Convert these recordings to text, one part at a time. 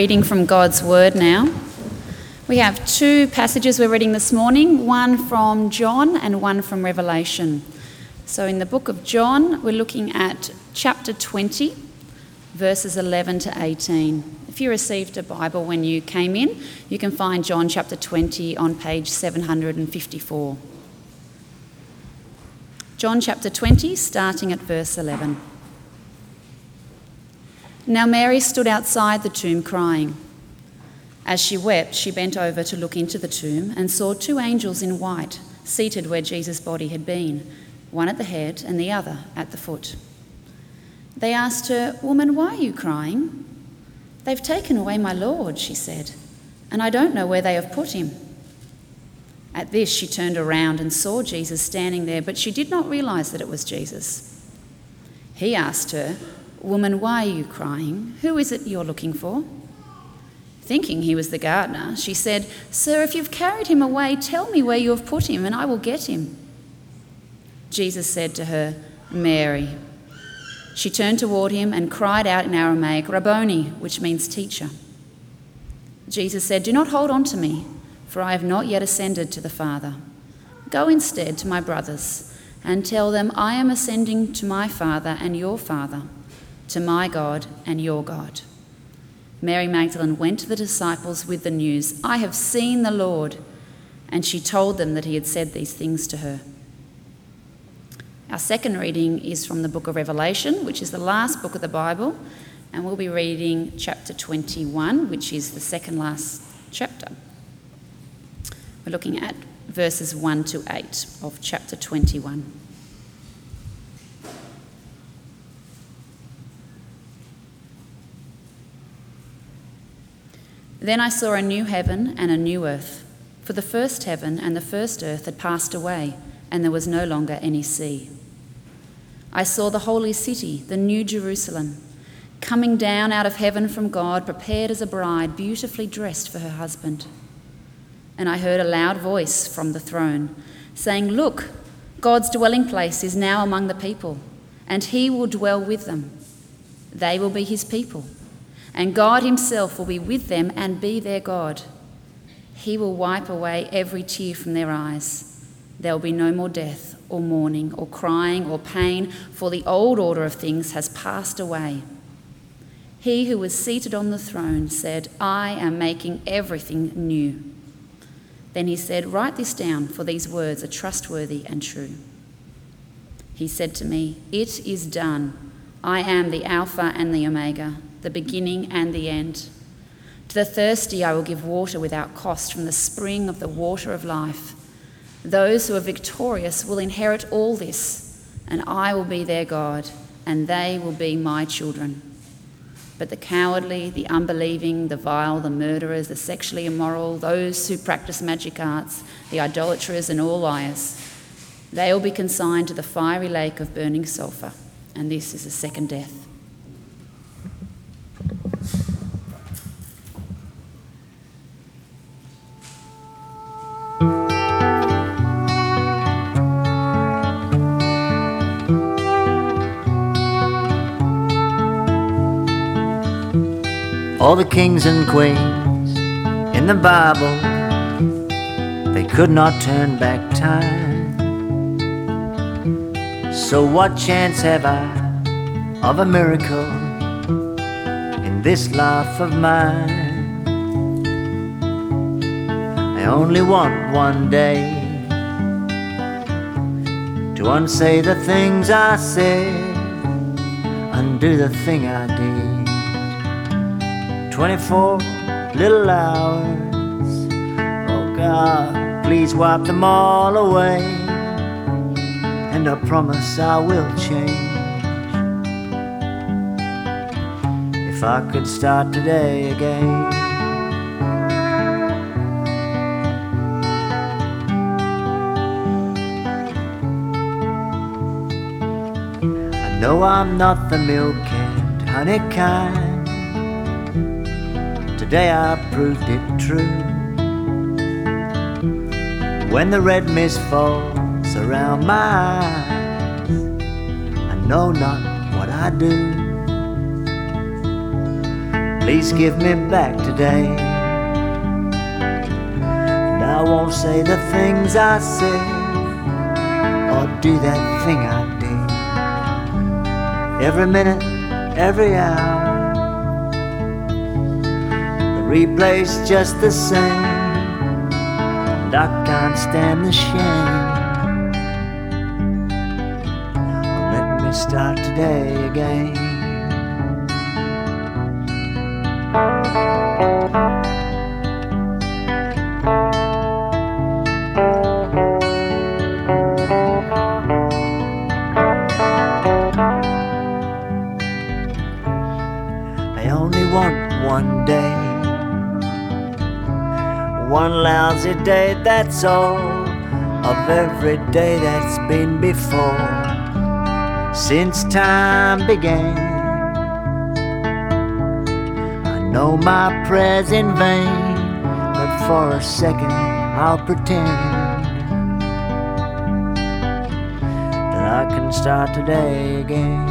Reading from God's Word now. We have two passages we're reading this morning, one from John and one from Revelation. So in the book of John, we're looking at chapter 20, verses 11 to 18. If you received a Bible when you came in, you can find John chapter 20 on page 754. John chapter 20, starting at verse 11. Now Mary stood outside the tomb crying. As she wept, she bent over to look into the tomb and saw two angels in white seated where Jesus' body had been, one at the head and the other at the foot. They asked her, "Woman, why are you crying?" "They've taken away my Lord," she said, "and I don't know where they have put him." At this she turned around and saw Jesus standing there, but she did not realize that it was Jesus. He asked her, "Woman, why are you crying? Who is it you're looking for?" Thinking he was the gardener, she said, "Sir, if you've carried him away, tell me where you have put him, and I will get him." Jesus said to her, "Mary." She turned toward him and cried out in Aramaic, "Rabboni," which means teacher. Jesus said, "Do not hold on to me, for I have not yet ascended to the Father. Go instead to my brothers and tell them I am ascending to my Father and your Father, to my God and your God." Mary Magdalene went to the disciples with the news, "I have seen the Lord," and she told them that he had said these things to her. Our second reading is from the book of Revelation, which is the last book of the Bible, and we'll be reading chapter 21, which is the second last chapter. We're looking at verses 1 to 8 of chapter 21. Then I saw a new heaven and a new earth, for the first heaven and the first earth had passed away, and there was no longer any sea. I saw the holy city, the new Jerusalem, coming down out of heaven from God, prepared as a bride, beautifully dressed for her husband. And I heard a loud voice from the throne, saying, "Look, God's dwelling place is now among the people, and he will dwell with them. They will be his people, and God himself will be with them and be their God. He will wipe away every tear from their eyes. There will be no more death or mourning or crying or pain, for the old order of things has passed away." He who was seated on the throne said, "I am making everything new." Then he said, "Write this down, for these words are trustworthy and true." He said to me, "It is done. I am the Alpha and the Omega, the beginning and the end. To the thirsty I will give water without cost from the spring of the water of life. Those who are victorious will inherit all this, and I will be their God, and they will be my children. But the cowardly, the unbelieving, the vile, the murderers, the sexually immoral, those who practice magic arts, the idolaters and all liars, they will be consigned to the fiery lake of burning sulphur, and this is the second death." All the kings and queens in the Bible, they could not turn back time. So what chance have I of a miracle in this life of mine? I only want one day to unsay the things I said, undo the thing I did. 24 little hours, oh God, please wipe them all away, and I promise I will change. If I could start today again. I know I'm not the milk and honey kind. Today I proved it true. When the red mist falls around my eyes, I know not what I do. please give me back today. And I won't say the things I said or do that thing I did. Every minute, every hour, the replay's just the same, and I can't stand the shame. Let me start today again. I only want one day, one lousy day, that's all, of every day that's been before, since time began. I know my prayer's in vain, but for a second I'll pretend that I can start today again.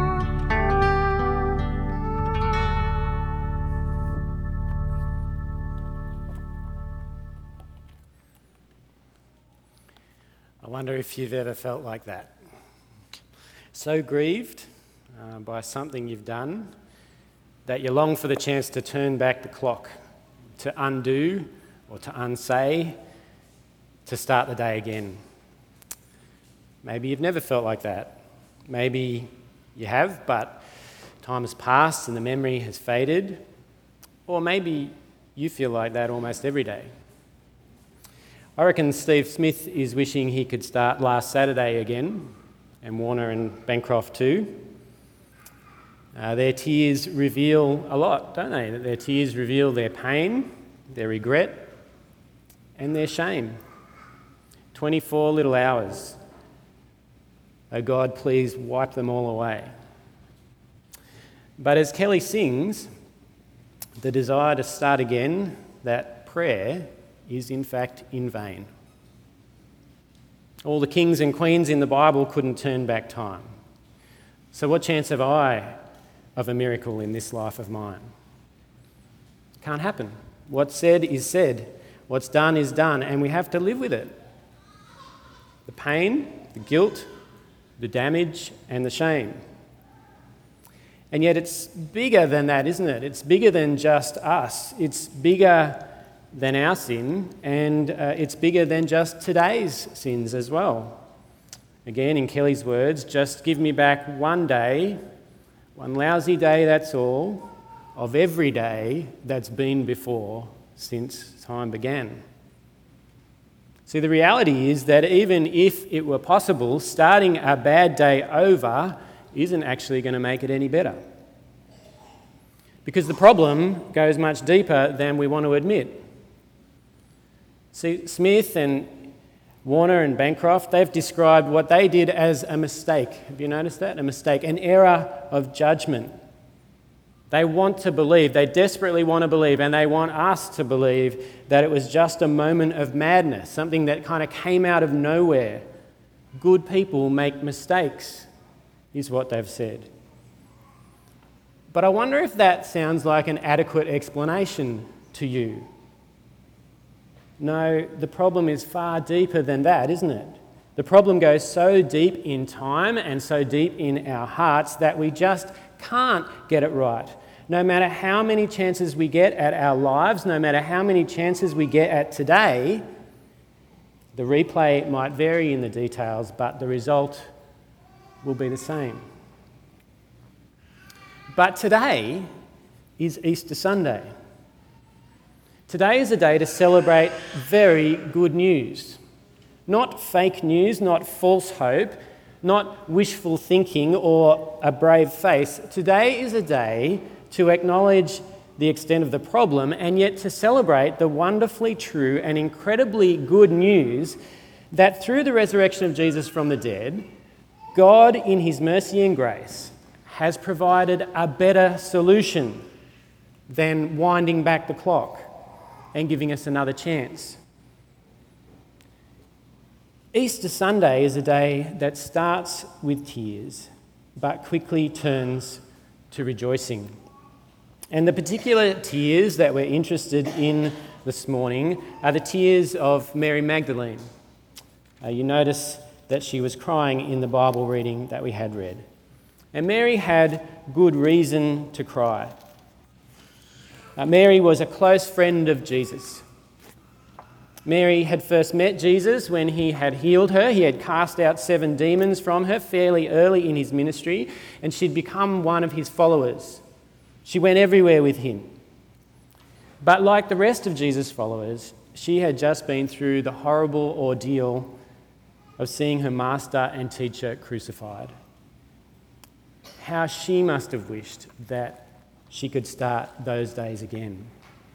I wonder if you've ever felt like that. So grieved by something you've done that you long for the chance to turn back the clock, to undo or to unsay, to start the day again. Maybe you've never felt like that. Maybe you have, but time has passed and the memory has faded. Or maybe you feel like that almost every day. I reckon Steve Smith is wishing he could start last Saturday again, and Warner and Bancroft too. Their tears reveal a lot, don't they? Their tears reveal their pain, their regret, and their shame. 24 little hours. Oh God, please wipe them all away. But as Kelly sings, the desire to start again, that prayer, is in fact in vain. All the kings and queens in the Bible couldn't turn back time. So what chance have I of a miracle in this life of mine? Can't happen. What's said is said. What's done is done, and we have to live with it. The pain, the guilt, the damage, and the shame. And yet it's bigger than that, isn't it? It's bigger than just us. It's bigger than our sin, and it's bigger than just today's sins as well. Again, in Kelly's words, just give me back one day, one lousy day, that's all, of every day that's been before since time began. See, the reality is that even if it were possible, starting a bad day over isn't actually going to make it any better. Because the problem goes much deeper than we want to admit. See, Smith and Warner and Bancroft, they've described what they did as a mistake. Have you noticed that? A mistake, an error of judgment. They want to believe, they desperately want to believe, and they want us to believe that it was just a moment of madness, something that kind of came out of nowhere. Good people make mistakes, is what they've said. But I wonder if that sounds like an adequate explanation to you. No, the problem is far deeper than that, isn't it? The problem goes so deep in time and so deep in our hearts that we just can't get it right. No matter how many chances we get at our lives, no matter how many chances we get at today, the replay might vary in the details, but the result will be the same. But today is Easter Sunday. Today is a day to celebrate very good news. Not fake news, not false hope, not wishful thinking or a brave face. Today is a day to acknowledge the extent of the problem and yet to celebrate the wonderfully true and incredibly good news that through the resurrection of Jesus from the dead, God in his mercy and grace has provided a better solution than winding back the clock and giving us another chance. Easter Sunday is a day that starts with tears but quickly turns to rejoicing. And the particular tears that we're interested in this morning are the tears of Mary Magdalene. You notice that she was crying in the Bible reading that we had read. And Mary had good reason to cry. Mary was a close friend of Jesus. Mary had first met Jesus when he had healed her. He had cast out 7 demons from her fairly early in his ministry, and she'd become one of his followers. She went everywhere with him. But like the rest of Jesus' followers, she had just been through the horrible ordeal of seeing her master and teacher crucified. How she must have wished that she could start those days again.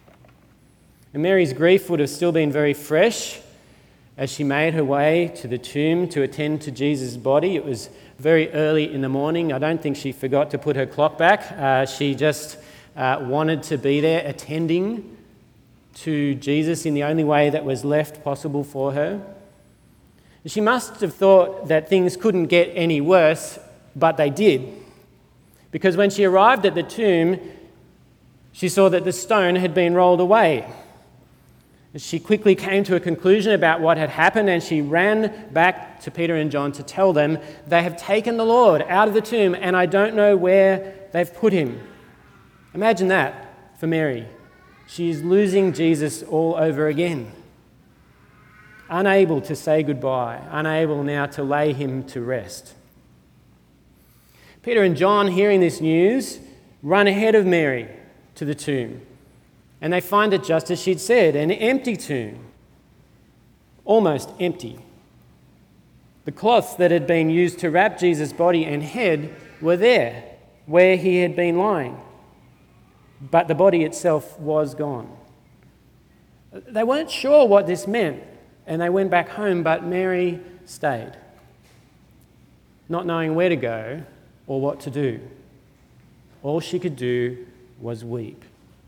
And Mary's grief would have still been very fresh as she made her way to the tomb to attend to Jesus' body. It was very early in the morning. I don't think she forgot to put her clock back. She just wanted to be there attending to Jesus in the only way that was left possible for her. She must have thought that things couldn't get any worse, but they did. Because when she arrived at the tomb, she saw that the stone had been rolled away. She quickly came to a conclusion about what had happened, and she ran back to Peter and John to tell them, "They have taken the Lord out of the tomb, and I don't know where they've put him." Imagine that for Mary. She's losing Jesus all over again. Unable to say goodbye, unable now to lay him to rest. Peter and John, hearing this news, run ahead of Mary to the tomb. And they find it just as she'd said, an empty tomb. Almost empty. The cloths that had been used to wrap Jesus' body and head were there, where he had been lying. But the body itself was gone. They weren't sure what this meant, and they went back home, but Mary stayed, not knowing where to go or what to do. All she could do was weep.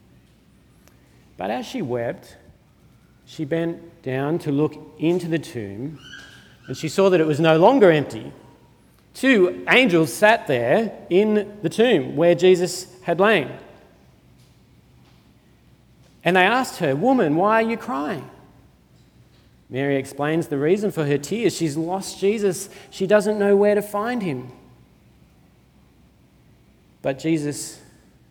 But as she wept, she bent down to look into the tomb, and she saw that it was no longer empty. 2 angels sat there in the tomb where Jesus had lain. And they asked her, "Woman, why are you crying?" Mary explains the reason for her tears. She's lost Jesus. She doesn't know where to find him. But Jesus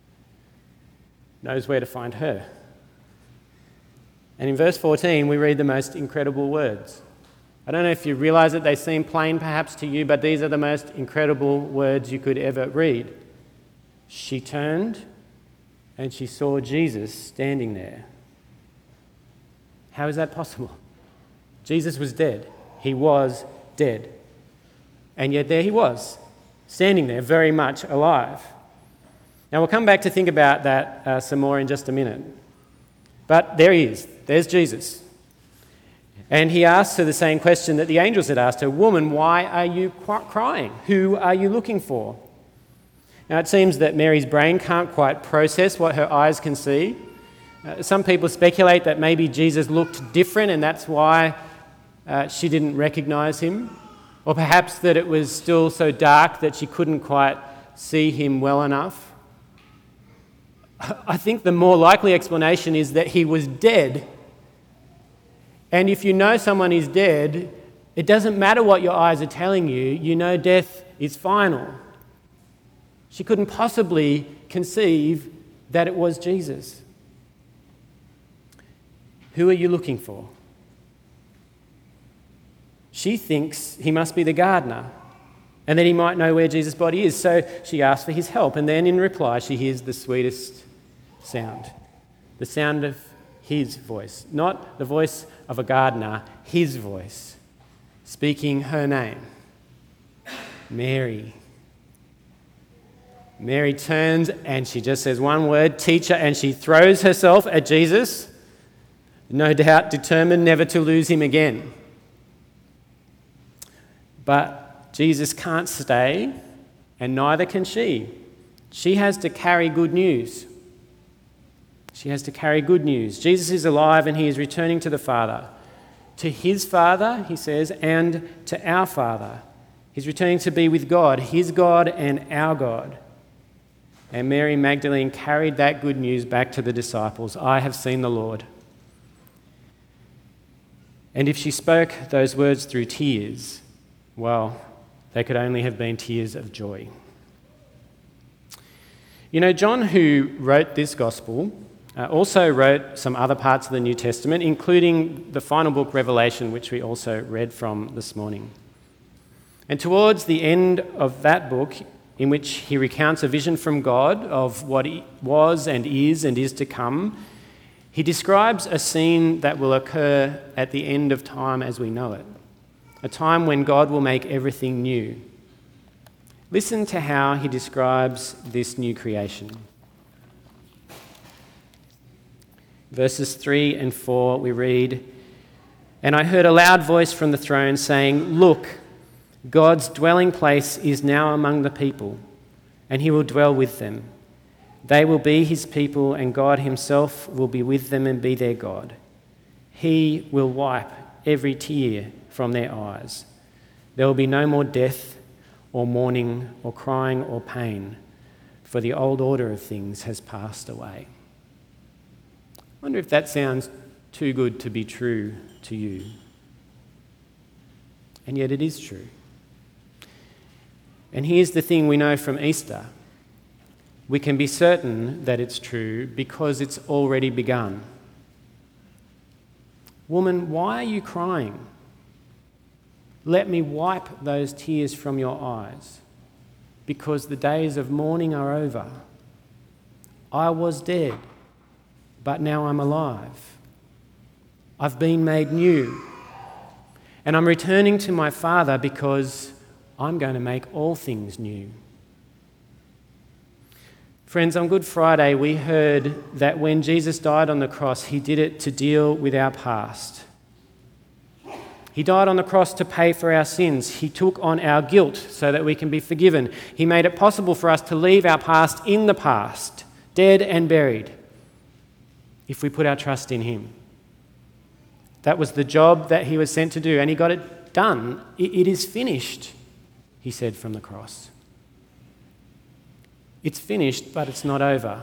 knows where to find her. And in verse 14, we read the most incredible words. I don't know if you realise it, they seem plain perhaps to you, but these are the most incredible words you could ever read. She turned and she saw Jesus standing there. How is that possible? Jesus was dead. He was dead. And yet there he was, standing there, very much alive. Now we'll come back to think about that some more in just a minute. But there he is. There's Jesus. And he asks her the same question that the angels had asked her. "Woman, why are you crying? Who are you looking for?" Now it seems that Mary's brain can't quite process what her eyes can see. Some people speculate that maybe Jesus looked different and that's why she didn't recognise him. Or perhaps that it was still so dark that she couldn't quite see him well enough. I think the more likely explanation is that he was dead. And if you know someone is dead, it doesn't matter what your eyes are telling you, you know death is final. She couldn't possibly conceive that it was Jesus. Who are you looking for? She thinks he must be the gardener and that he might know where Jesus' body is. So she asks for his help, and then in reply she hears the sweetest sound, the sound of his voice, not the voice of a gardener, his voice, speaking her name, Mary. Mary turns and she just says one word, "Teacher," and she throws herself at Jesus, no doubt determined never to lose him again. But Jesus can't stay, and neither can she. She has to carry good news. She has to carry good news. Jesus is alive and he is returning to the Father. To his Father, he says, and to our Father. He's returning to be with God, his God and our God. And Mary Magdalene carried that good news back to the disciples. I have seen the Lord. And if she spoke those words through tears, well, they could only have been tears of joy. You know, John, who wrote this gospel, also wrote some other parts of the New Testament, including the final book, Revelation, which we also read from this morning. And towards the end of that book, in which he recounts a vision from God of what was and is to come, he describes a scene that will occur at the end of time as we know it, a time when God will make everything new. Listen to how he describes this new creation. Verses 3 and 4, we read, "And I heard a loud voice from the throne saying, 'Look, God's dwelling place is now among the people, and he will dwell with them. They will be his people, and God himself will be with them and be their God. He will wipe every tear from their eyes. There will be no more death or mourning or crying or pain, for the old order of things has passed away.'" I wonder if that sounds too good to be true to you. And yet it is true. And here's the thing we know from Easter. We can be certain that it's true because it's already begun. Woman, why are you crying? Let me wipe those tears from your eyes, because the days of mourning are over. I was dead, but now I'm alive. I've been made new, and I'm returning to my Father because I'm going to make all things new. Friends, on Good Friday, we heard that when Jesus died on the cross, he did it to deal with our past. He died on the cross to pay for our sins. He took on our guilt so that we can be forgiven. He made it possible for us to leave our past in the past, dead and buried, if we put our trust in him. That was the job that he was sent to do, and he got it done. It is finished, he said from the cross. It's finished, but it's not over.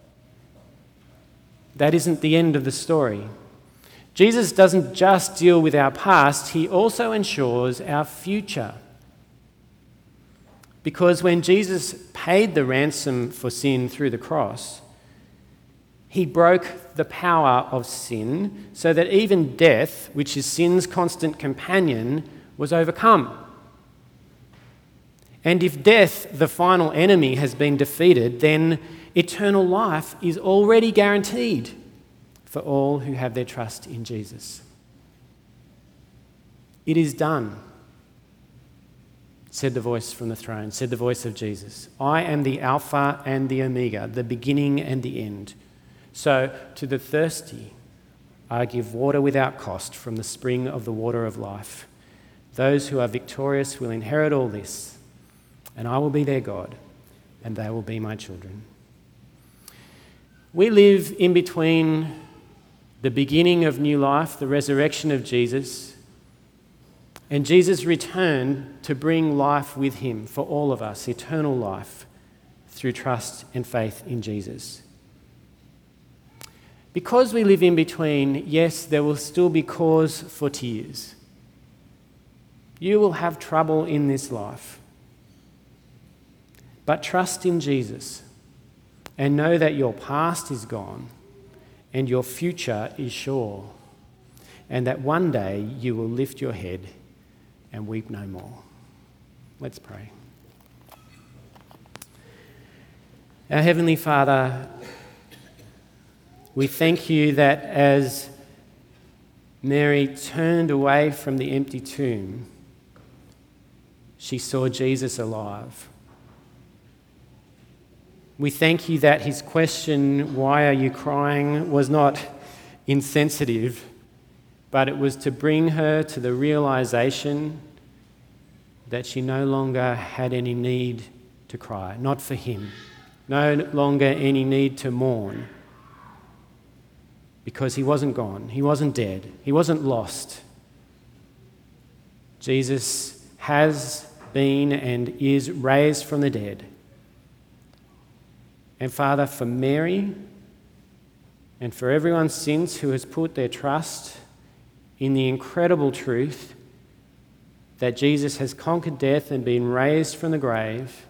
That isn't the end of the story. Jesus doesn't just deal with our past, he also ensures our future. Because when Jesus paid the ransom for sin through the cross, he broke the power of sin so that even death, which is sin's constant companion, was overcome. And if death, the final enemy, has been defeated, then eternal life is already guaranteed for all who have their trust in Jesus. It is done, said the voice from the throne, said the voice of Jesus. I am the Alpha and the Omega, the beginning and the end. So to the thirsty, I give water without cost from the spring of the water of life. Those who are victorious will inherit all this, and I will be their God, and they will be my children. We live in between the beginning of new life, the resurrection of Jesus, and Jesus' return to bring life with him for all of us, eternal life, through trust and faith in Jesus. Because we live in between, yes, there will still be cause for tears. You will have trouble in this life. But trust in Jesus and know that your past is gone and your future is sure, and that one day you will lift your head and weep no more. Let's pray. Our Heavenly Father, we thank you that as Mary turned away from the empty tomb, she saw Jesus alive. We thank you that his question, "Why are you crying?" was not insensitive, but it was to bring her to the realization that she no longer had any need to cry, not for him, no longer any need to mourn, because he wasn't gone, he wasn't dead, he wasn't lost. Jesus has been and is raised from the dead. And Father, for Mary and for everyone since who has put their trust in the incredible truth that Jesus has conquered death and been raised from the grave,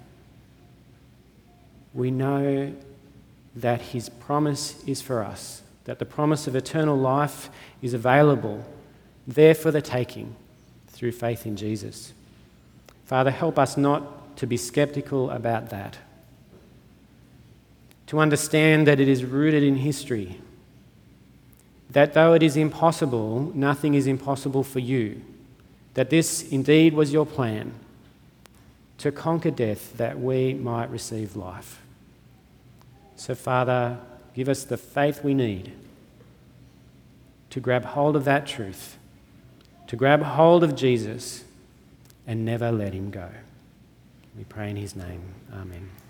we know that his promise is for us, that the promise of eternal life is available, there for the taking, through faith in Jesus. Father, help us not to be sceptical about that, to understand that it is rooted in history, that though it is impossible, nothing is impossible for you, that this indeed was your plan, to conquer death that we might receive life. So, Father, give us the faith we need to grab hold of that truth, to grab hold of Jesus and never let him go. We pray in his name. Amen.